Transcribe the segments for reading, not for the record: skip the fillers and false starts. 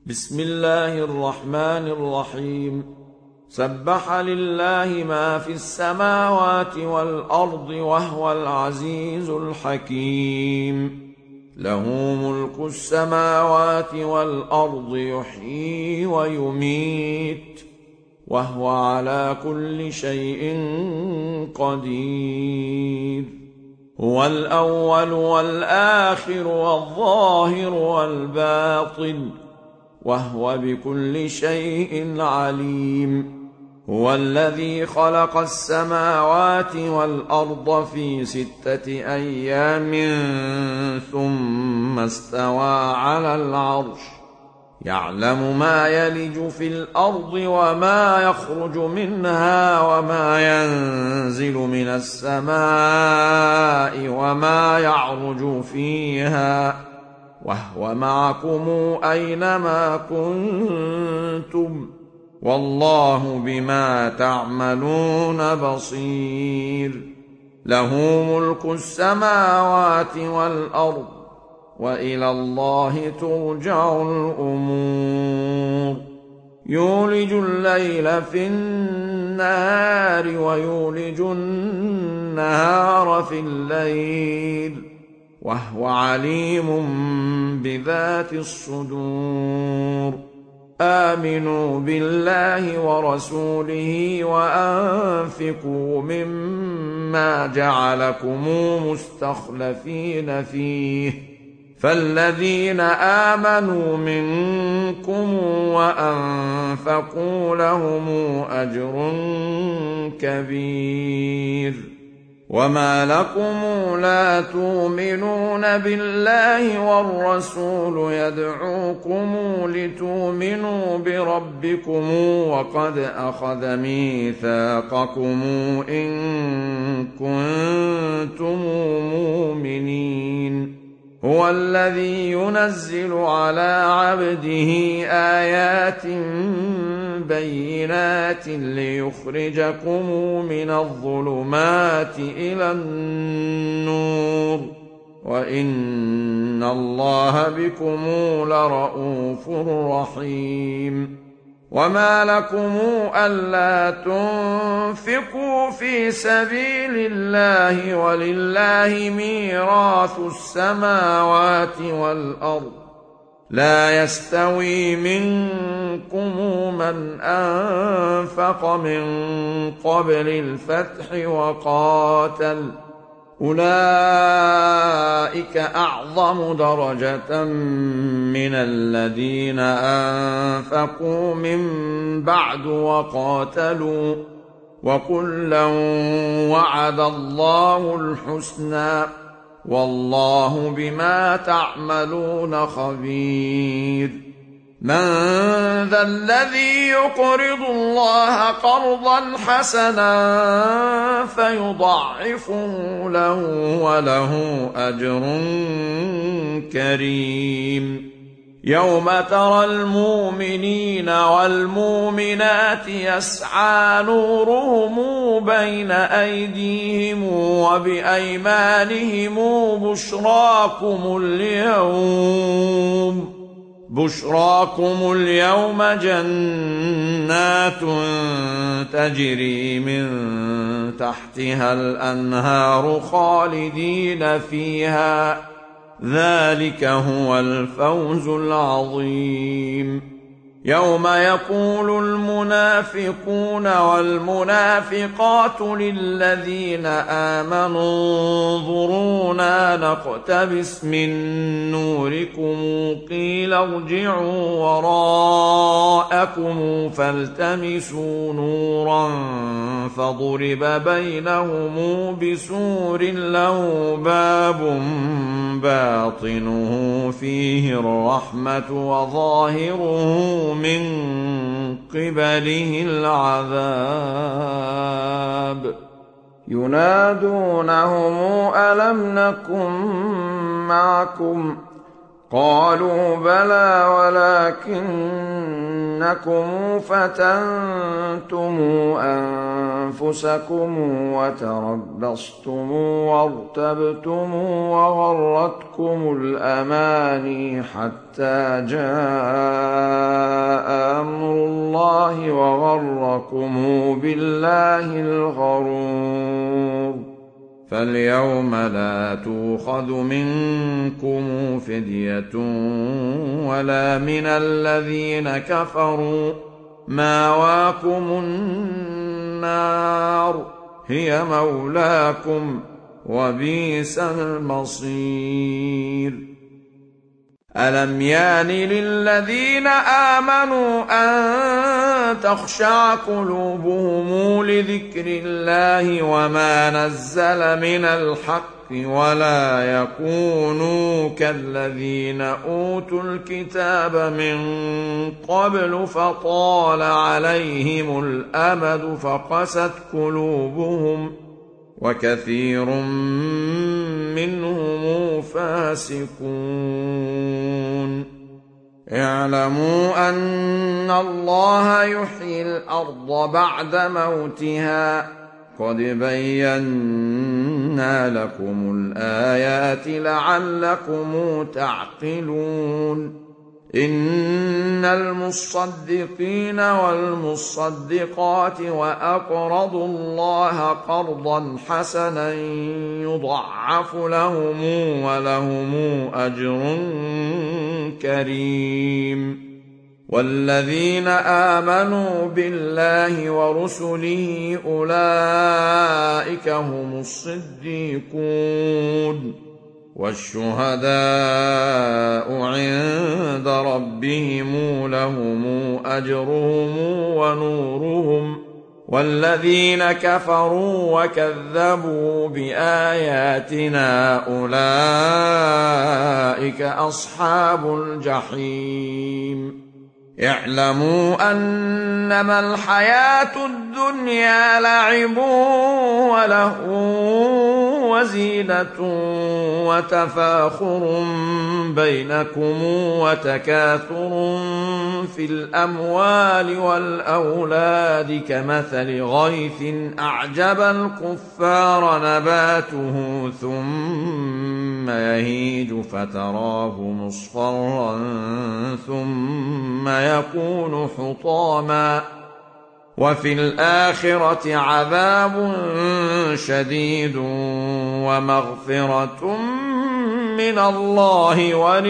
بسم الله الرحمن الرحيم. سبح لله ما في السماوات والأرض وهو العزيز الحكيم. له ملك السماوات والأرض يحيي ويميت وهو على كل شيء قدير. هو الأول والآخر والظاهر والباطن وهو بكل شيء عليم. هو الذي خلق السماوات والأرض في 6 أيام ثم استوى على العرش يعلم ما يلج في الأرض وما يخرج منها وما ينزل من السماء وما يعرج فيها وهو معكم أينما كنتم والله بما تعملون بصير. له ملك السماوات والأرض وإلى الله ترجع الأمور. يولج الليل في النهار ويولج النهار في الليل وهو عليم بذات الصدور. آمنوا بالله ورسوله وأنفقوا مما جعلكم مستخلفين فيه فالذين آمنوا منكم وأنفقوا لهم أجر كبير. وما لكم لا تؤمنون بالله والرسول يدعوكم لتؤمنوا بربكم وقد أخذ ميثاقكم إن كنتم مؤمنين. هو الذي ينزل على عبده آيات بينات ليخرجكم من الظلمات إلى النور وإن الله بكم لرءوف رحيم. وما لكم ألا تنفقوا في سبيل الله ولله ميراث السماوات والأرض لا يستوي منكم من أنفق من قبل الفتح وقاتل أولئك أعظم درجة من الذين أنفقوا من بعد وقاتلوا وكلا وعد الله الحسنى والله بما تعملون خبير. من ذا الذي يقرض الله قرضا حسنا فيضاعفه له وله أجر كريم. يوم ترى المؤمنين والمؤمنات يسعى نورهم بين أيديهم وبأيمانهم بشراكم اليوم جنات تجري من تحتها الأنهار خالدين فيها ذلك هو الفوز العظيم. يوم يقول المنافقون والمنافقات للذين آمنوا انظرونا نقتبس من نوركم قيل ارجعوا وراءكم فالتمسوا نورا فضرب بينهم بسور له باب باطنه فيه الرحمة وظاهره من قبله العذاب. ينادونهم ألم نكن معكم قالوا بلى ولكنكم فتنتم أنفسكم وتربصتم وارتبتم وغرتكم الأماني حتى جاء بالله الغرور. فاليوم لا تؤخذ منكم فدية ولا من الذين كفروا، مأواكم النار هي مولاكم وبئس المصير. ألم يان للذين آمنوا أن تخشع قلوبهم لذكر الله وما نزل من الحق ولا يكونوا كالذين أوتوا الكتاب من قبل فطال عليهم الأمد فقست قلوبهم وكثير منهم فاسقون. اعلموا أن الله يحيي الأرض بعد موتها، قد بينا لكم الآيات لعلكم تعقلون. إن المصدقين والمصدقات وأقرضوا الله قرضا حسنا يضاعف لهم ولهم أجر كريم. والذين آمنوا بالله ورسله أولئك هم الصديقون والشهداء عند ربهم لهم أجرهم ونورهم. والذين كفروا وكذبوا بآياتنا أولئك أصحاب الجحيم. اعلموا أنما الحياة الدنيا لعب ولهو وزينة وتفاخر بينكم وتكاثر في الأموال والأولاد كمثل غيث أعجب الكفار نباته ثم يهيج فتراه مصفرا ثم يكون حطاما وفي الآخرة عذاب شديد ومغفرة من الله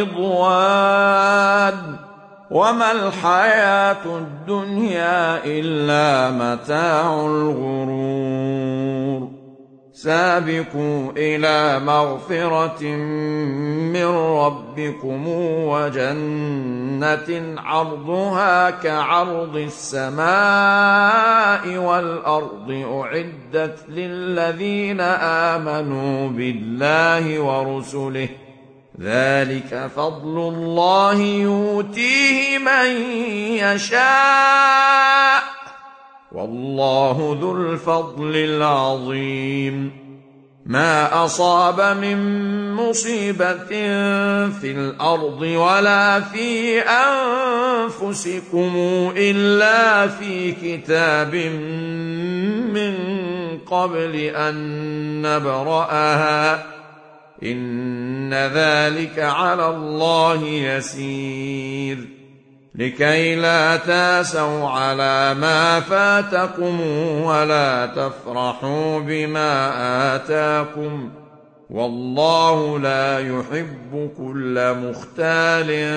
ورضوان وما الحياة الدنيا إلا متاع الغرور. سابقوا إلى مغفرة من ربكم وجنة عرضها كعرض السماء والأرض أعدت للذين آمنوا بالله ورسله، ذلك فضل الله يؤتيه من يشاء والله ذو الفضل العظيم. ما أصاب من مصيبة في الأرض ولا في أنفسكم إلا في كتاب من قبل أن نبرأها إن ذلك على الله يسير. لكي لا تاسوا على ما فاتكم ولا تفرحوا بما آتاكم والله لا يحب كل مختال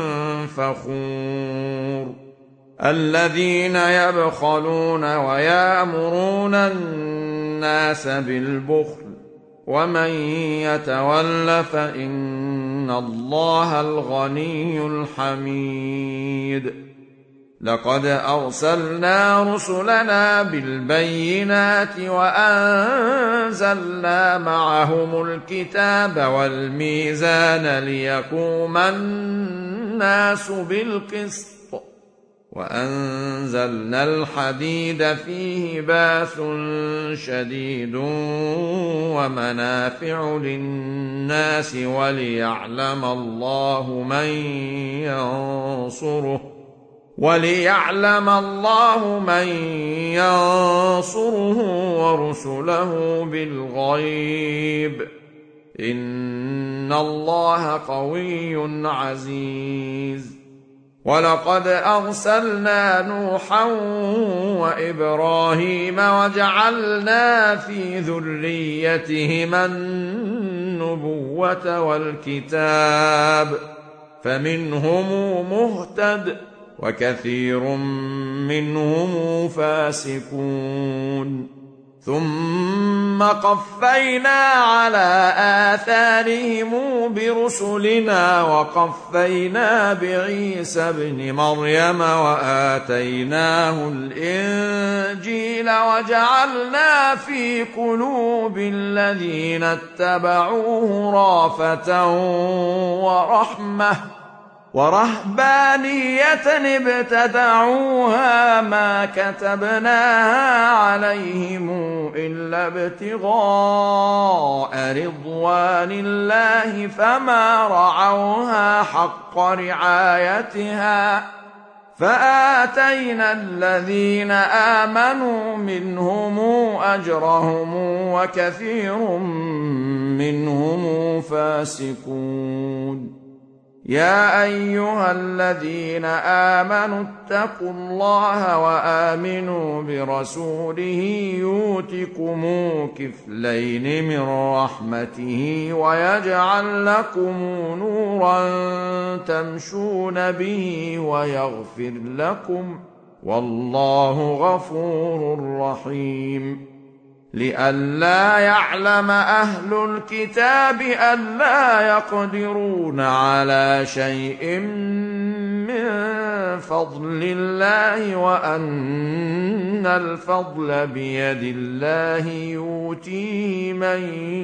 فخور. الذين يبخلون ويأمرون الناس بالبخل ومن يتول فإن الله الغني الحميد. لقد أرسلنا رسلنا بالبينات وأنزلنا معهم الكتاب والميزان ليقوم الناس بالقسط وأنزلنا الحديد فيه بأس شديد ومنافع للناس وليعلم الله من ينصره ورسله بالغيب إن الله قوي عزيز. ولقد أرسلنا نوحا وإبراهيم وجعلنا في ذريتهما النبوة والكتاب فمنهم مهتد وكثير منهم فاسقون ثم قفينا على آثارهم برسلنا وقفينا بعيسى ابن مريم وآتيناه الإنجيل وجعلنا في قلوب الذين اتبعوه رأفة ورهبانية ابتدعوها ما كتبناها عليهم إلا ابتغاء رضوان الله فما رعوها حق رعايتها فآتينا الذين آمنوا منهم أجرهم وكثير منهم فاسقون يا أيها الذين آمنوا اتقوا الله وآمنوا برسوله يؤتكم كفلين من رحمته ويجعل لكم نورا تمشون به ويغفر لكم والله غفور رحيم لئلا يعلم أهل الكتاب ألا يقدرون على شيء من فضل الله وأن الفضل بيد الله يؤتيه من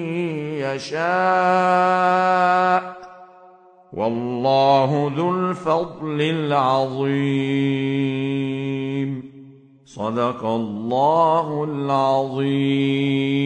يشاء والله ذو الفضل العظيم صدق الله العظيم.